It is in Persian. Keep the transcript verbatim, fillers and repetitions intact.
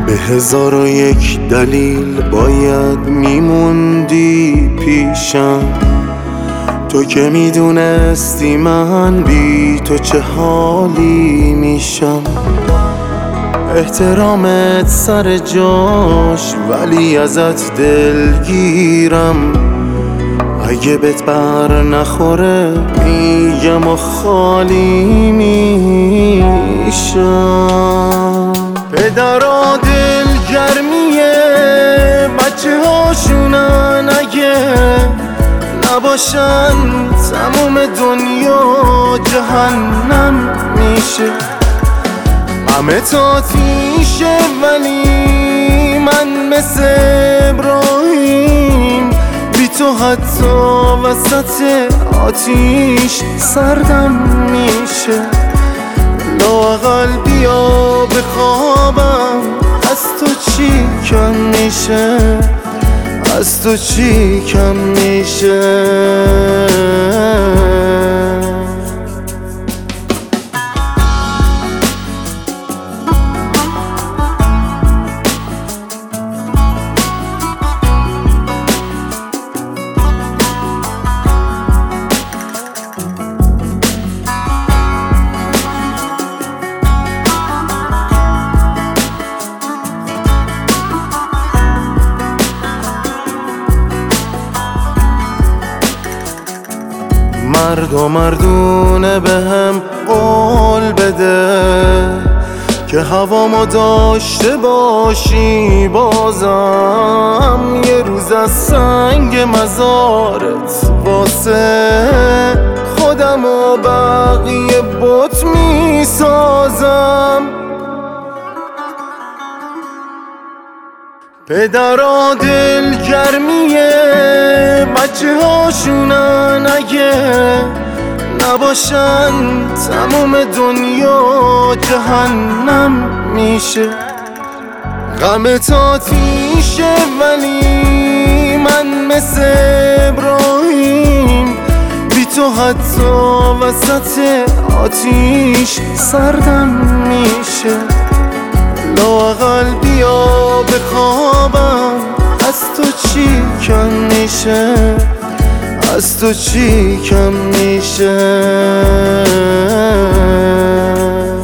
به هزار و یک دلیل باید میموندی پیشم، تو که میدونستی من بی تو چه حالی میشم. احترامت سر جاش ولی ازت دلگیرم، اگه بهت بر نخوره میگم و خالی میشم. پدرها دلگرمیه بچه هاشونن، اگه نباشن تموم دنیا جهنم میشه. همه تاتیشه ولی من مثل ابراهیم بی تو حتی وسط آتیش سردم میشه. لااقل بیا بخوابم، از تو چی کم میشه، از تو چی کم میشه. مرد و مردونه به هم قول بده که هوامو داشته باشی، بازم یه روز از سنگ مزارت واسه خودم و بقیه بت میسازم. پدرها دلگرمیه بچه هاشونن، اگه نباشن تموم دنیا جهنم میشه. غمت آتیشه ولی من مثل ابراهیم بی تو حتی وسط آتیش سردم میشه. لااقل بیا بخوابم، از تو چی کم میشه، از تو چی کم میشه.